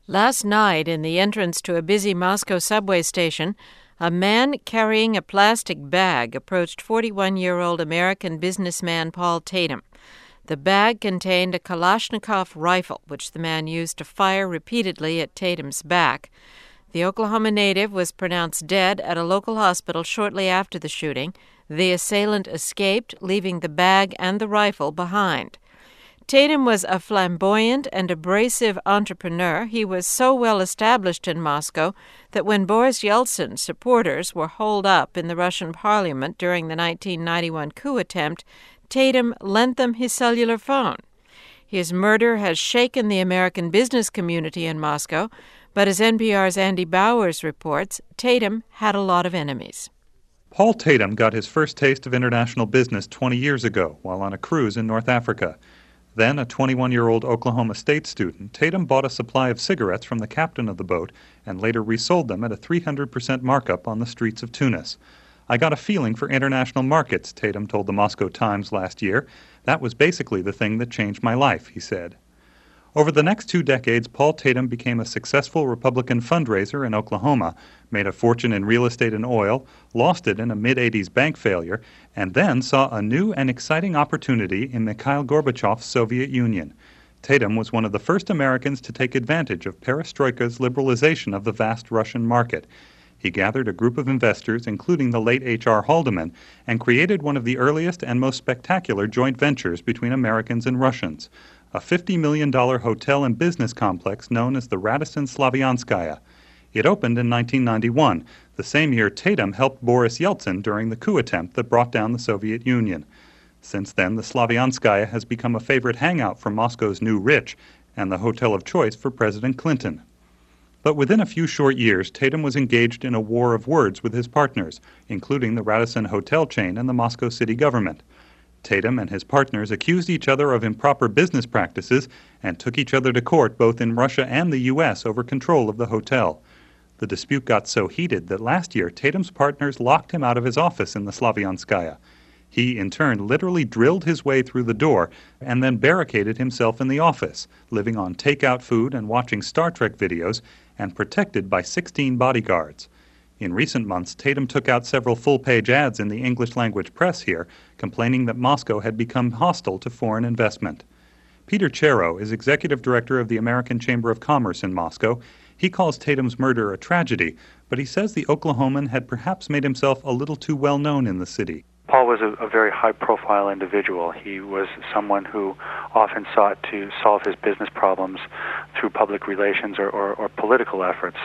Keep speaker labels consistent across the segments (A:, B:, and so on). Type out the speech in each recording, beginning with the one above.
A: Last night, in the entrance to a busy Moscow subway station, a man carrying a plastic bag approached 41-year-old American businessman Paul Tatum. The bag contained a Kalashnikov rifle, which the man used to fire repeatedly at Tatum's back. The Oklahoma native was pronounced dead at a local hospital shortly after the shooting. The assailant escaped, leaving the bag and the rifle behind. Tatum was a flamboyant and abrasive entrepreneur. He was so well established in Moscow that when Boris Yeltsin's supporters were holed up in the Russian parliament during the 1991 coup attempt, Tatum lent them his cellular phone. His murder has shaken the American business community in Moscow, but as NPR's Andy Bowers reports, Tatum had a lot of enemies.
B: Paul Tatum got his first taste of international business 20 years ago while on a cruise in North Africa. Then, a 21-year-old Oklahoma State student, Tatum bought a supply of cigarettes from the captain of the boat and later resold them at a 300% markup on the streets of Tunis. "I got a feeling for international markets," Tatum told the Moscow Times last year. "That was basically the thing that changed my life," he said. Over the next 2 decades, Paul Tatum became a successful Republican fundraiser in Oklahoma, made a fortune in real estate and oil, lost it in a mid-'80s bank failure, and then saw a new and exciting opportunity in Mikhail Gorbachev's Soviet Union. Tatum was one of the first Americans to take advantage of perestroika's liberalization of the vast Russian market. He gathered a group of investors, including the late H.R. Haldeman, and created one of the earliest and most spectacular joint ventures between Americans and Russians, a $50 million hotel and business complex known as the Radisson Slavyanskaya. It opened in 1991, the same year Tatum helped Boris Yeltsin during the coup attempt that brought down the Soviet Union. Since then, the Slavyanskaya has become a favorite hangout for Moscow's new rich and the hotel of choice for President Clinton. But within a few short years, Tatum was engaged in a war of words with his partners, including the Radisson hotel chain and the Moscow city government. Tatum and his partners accused each other of improper business practices and took each other to court both in Russia and the U.S. over control of the hotel. The dispute got so heated that last year Tatum's partners locked him out of his office in the Slavyanskaya. He, in turn, literally drilled his way through the door and then barricaded himself in the office, living on takeout food and watching Star Trek videos, and protected by 16 bodyguards. In recent months, Tatum took out several full-page ads in the English-language press here, complaining that Moscow had become hostile to foreign investment. Peter Chero is executive director of the American Chamber of Commerce in Moscow. He calls Tatum's murder a tragedy, but he says the Oklahoman had perhaps made himself a little too well known in the city.
C: Paul was a very high-profile individual. He was someone who often sought to solve his business problems through public relations or political efforts.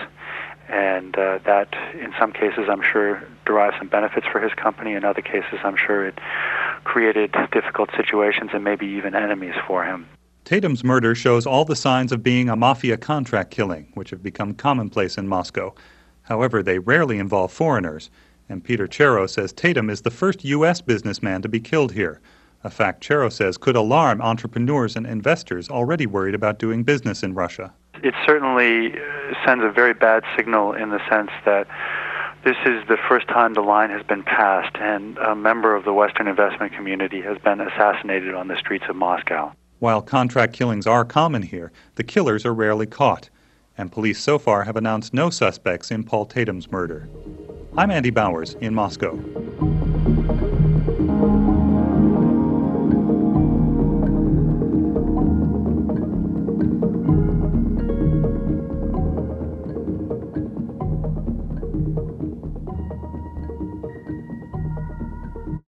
C: And that, in some cases, I'm sure, derived some benefits for his company. In other cases, I'm sure it created difficult situations and maybe even enemies for him.
B: Tatum's murder shows all the signs of being a mafia contract killing, which have become commonplace in Moscow. However, they rarely involve foreigners. And Peter Chero says Tatum is the first U.S. businessman to be killed here, a fact Chero says could alarm entrepreneurs and investors already worried about doing business in Russia.
C: It certainly sends a very bad signal in the sense that this is the first time the line has been passed and a member of the Western investment community has been assassinated on the streets of Moscow.
B: While contract killings are common here, the killers are rarely caught, and police so far have announced no suspects in Paul Tatum's murder. I'm Andy Bowers in Moscow.